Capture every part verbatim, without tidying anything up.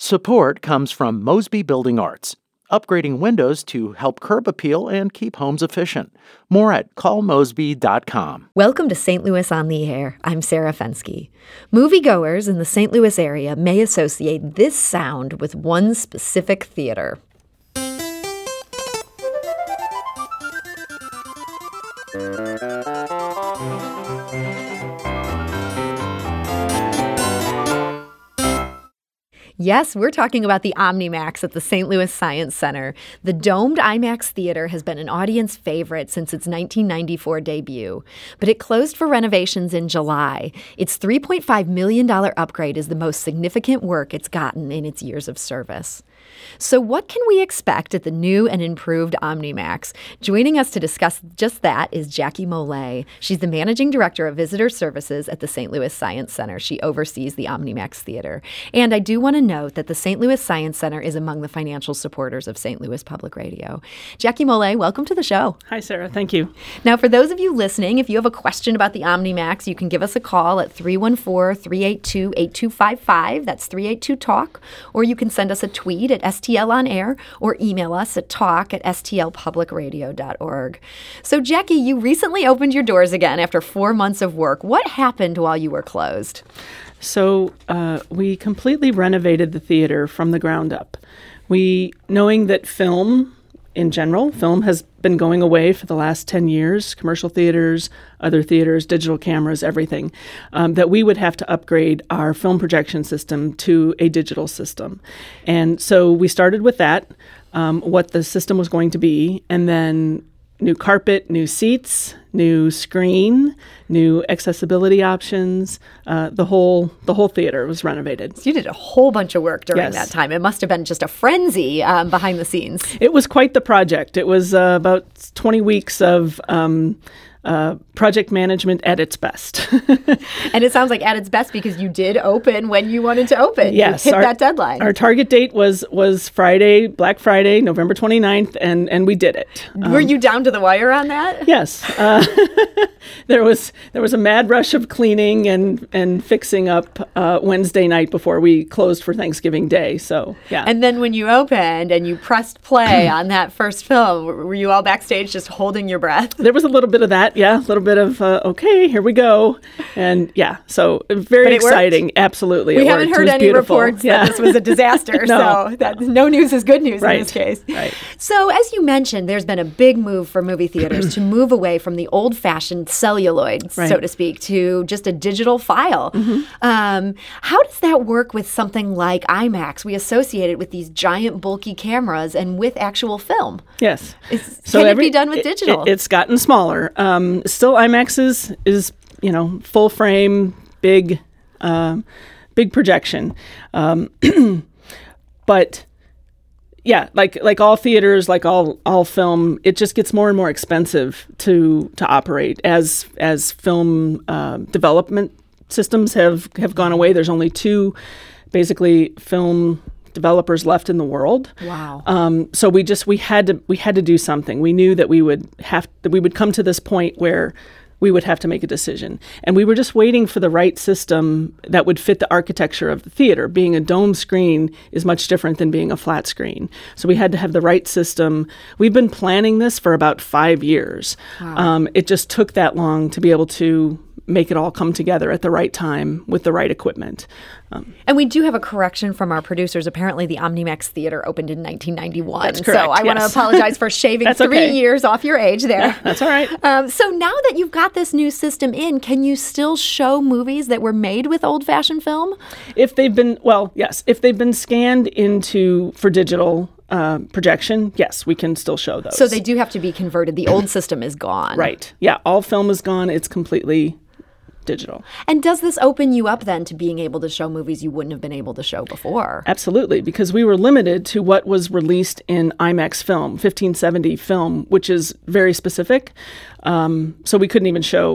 Support comes from Mosby Building Arts, upgrading windows to help curb appeal and keep homes efficient. More at call mosby dot com. Welcome to Saint Louis on the Air. I'm Sarah Fensky. Moviegoers in the Saint Louis area may associate this sound with one specific theater. Yes, we're talking about the OmniMax at the Saint Louis Science Center. The domed IMAX theater has been an audience favorite since its nineteen ninety-four debut, but it closed for renovations in July. Its three point five million dollars upgrade is the most significant work it's gotten in its years of service. So what can we expect at the new and improved OmniMax? Joining us to discuss just that is Jackie Mollet. She's the Managing Director of Visitor Services at the Saint Louis Science Center. She oversees the OmniMax Theater. And I do want to note that the Saint Louis Science Center is among the financial supporters of Saint Louis Public Radio. Jackie Mollet, welcome to the show. Hi, Sarah. Thank you. Now, for those of you listening, if you have a question about the OmniMax, you can give us a call at three one four, three eight two, eight two five five. That's three eight two talk. Or you can send us a tweet at S T L on air or email us at talk at s t l public radio dot org. So, Jackie, you recently opened your doors again after four months of work. What happened while you were closed? So uh, we completely renovated the theater from the ground up. We, knowing that film in general, film has been going away for the last ten years, commercial theaters, other theaters, digital cameras, everything, um, that we would have to upgrade our film projection system to a digital system. And so we started with that, um, what the system was going to be, and then new carpet, new seats, new screen, new accessibility options. Uh, the whole the whole theater was renovated. So you did a whole bunch of work during Yes. that time. It must have been just a frenzy um, behind the scenes. It was quite the project. It was uh, about twenty weeks of um, uh, project management at its best. And it sounds like at its best because you did open when you wanted to open. Yes, You hit our, that deadline. Our target date was was Friday, Black Friday, November twenty-ninth, and, and we did it. Were Um, you down to the wire on that? Yes. Uh, there was there was a mad rush of cleaning and, and fixing up uh, Wednesday night before we closed for Thanksgiving Day. So, yeah. And then when you opened and you pressed play on that first film, were you all backstage just holding your breath? There was a little bit of that, yeah, a little bit of, uh, okay, here we go. And yeah, so very But it exciting. worked? Absolutely. We it haven't worked. It heard was any beautiful. reports Yeah. that this was a disaster, No, so that, no news is good news Right, in this case. right. So as you mentioned, there's been a big move for movie theaters to move away from the old-fashioned celluloid, Right. so to speak, to just a digital file. Mm-hmm. Um, how does that work with something like IMAX? We associate it with these giant, bulky cameras and with actual film. Yes. Is, can it be done with it- digital? It, it's gotten smaller. Um, still, IMAX is, is, you know, full frame, big, um, big projection. Um, but yeah, like like all theaters, like all all film, it just gets more and more expensive to to operate as as film uh, development systems have have gone away. There's only two, basically, film developers left in the world. Wow. Um, so we just we had to we had to do something. We knew that we would have that we would come to this point where we would have to make a decision. And we were just waiting for the right system that would fit the architecture of the theater. Being a dome screen is much different than being a flat screen. So we had to have the right system. We've been planning this for about five years. Wow. Um, it just took that long to be able to make it all come together at the right time with the right equipment. Um, And we do have a correction from our producers. Apparently, the OmniMax Theater opened in nineteen ninety-one. That's correct, So I want to yes. apologize for shaving That's three okay. years off your age there. Yeah, that's all right. Um, so now that you've got this new system in, can you still show movies that were made with old-fashioned film? If they've been, well, yes, if they've been scanned into for digital uh, projection, yes, we can still show those. So they do have to be converted. The old system is gone. Right. Yeah, all film is gone. It's completely digital. And does this open you up then to being able to show movies you wouldn't have been able to show before? Absolutely, because we were limited to what was released in IMAX film, fifteen seventy film, which is very specific. Um, so we couldn't even show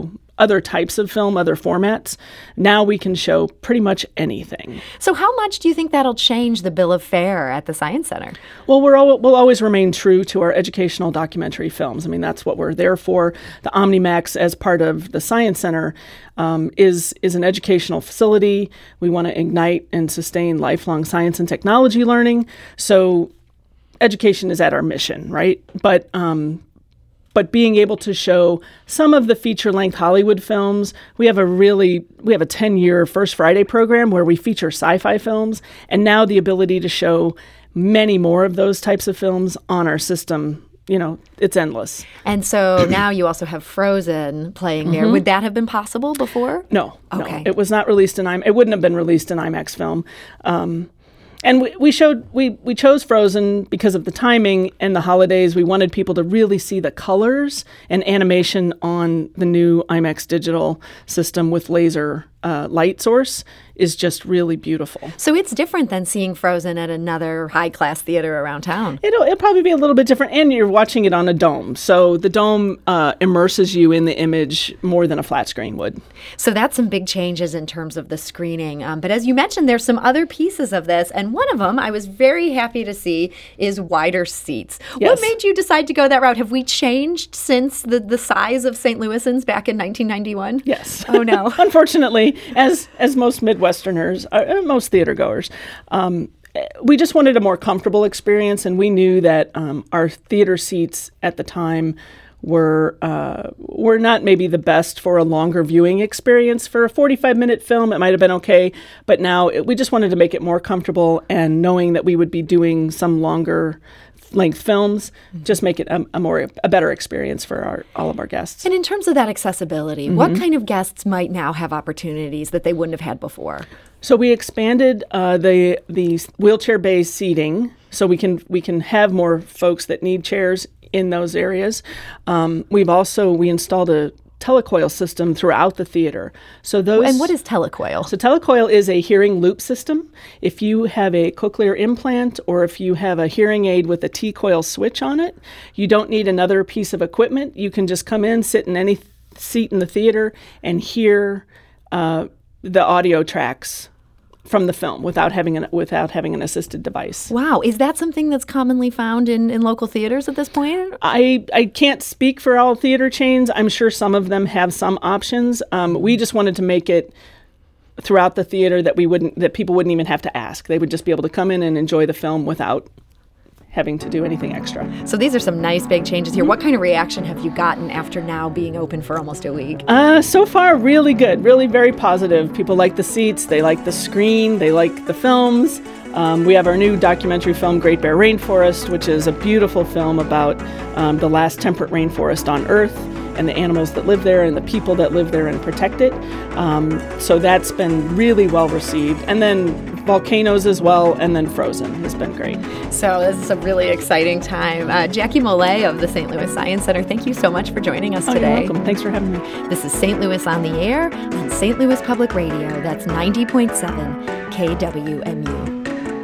other types of film, other formats. Now we can show pretty much anything. So how much do you think that'll change the bill of fare at the Science Center? Well, we're al- we'll always remain true to our educational documentary films. I mean, that's what we're there for. The OmniMax, as part of the Science Center, um, is is an educational facility. We want to ignite and sustain lifelong science and technology learning. So education is at our mission, right? But um, but being able to show some of the feature-length Hollywood films, we have a really we have a ten-year First Friday program where we feature sci-fi films, and now the ability to show many more of those types of films on our system. You know, it's endless. And so now you also have Frozen playing there. Mm-hmm. Would that have been possible before? No, Okay. no. It was not released in IMAX. It wouldn't have been released in IMAX film. Um, and we, we showed we we chose Frozen because of the timing and the holidays. We wanted people to really see the colors and animation on the new IMAX digital system with laser uh, light source is just really beautiful. So it's different than seeing Frozen at another high-class theater around town. It'll, it'll probably be a little bit different, and you're watching it on a dome. So the dome uh, immerses you in the image more than a flat screen would. So that's some big changes in terms of the screening. Um, but as you mentioned, there's some other pieces of this, and one of them I was very happy to see is wider seats. Yes. What made you decide to go that route? Have we changed since the, the size of Saint Louisans back in nineteen ninety-one? Yes. Oh, no. Unfortunately, as as most Midwesterners, uh, most theater goers, um, we just wanted a more comfortable experience, and we knew that um, our theater seats at the time were uh, were not maybe the best for a longer viewing experience. For a forty-five minute film, it might have been okay, but now it, we just wanted to make it more comfortable, and knowing that we would be doing some longer length films, just make it a, a more a better experience for our all of our guests. And in terms of that accessibility, Mm-hmm. what kind of guests might now have opportunities that they wouldn't have had before? So we expanded uh, the the wheelchair-based seating, so we can we can have more folks that need chairs in those areas. Um, we've also we installed a telecoil system throughout the theater. So those And what is telecoil? So telecoil is a hearing loop system. If you have a cochlear implant or if you have a hearing aid with a T-coil switch on it, you don't need another piece of equipment. You can just come in, sit in any th- seat in the theater, and hear uh, the audio tracks from the film without having an without having an assisted device. Wow. Is that something that's commonly found in, in local theaters at this point? I, I can't speak for all theater chains. I'm sure some of them have some options. Um, we just wanted to make it throughout the theater that we wouldn't that people wouldn't even have to ask. They would just be able to come in and enjoy the film without having to do anything extra. So these are some nice big changes here. What kind of reaction have you gotten after now being open for almost a week? Uh, so far, really good. Really very positive. People like the seats. They like the screen. They like the films. Um, we have our new documentary film, Great Bear Rainforest, which is a beautiful film about um, the last temperate rainforest on Earth and the animals that live there and the people that live there and protect it. Um, so that's been really well received. And then volcanoes as well, and then Frozen has been great. So this is a really exciting time. Uh, Jackie Mollet of the Saint Louis Science Center, thank you so much for joining us Oh, today. you're welcome. Thanks for having me. This is Saint Louis on the Air on Saint Louis Public Radio. That's ninety point seven K W M U.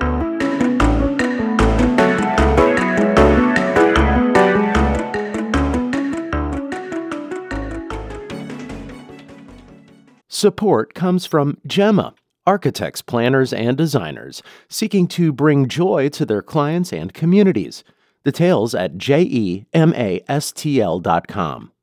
Support comes from Gemma, architects, planners, and designers seeking to bring joy to their clients and communities. Details at gemastl dot com.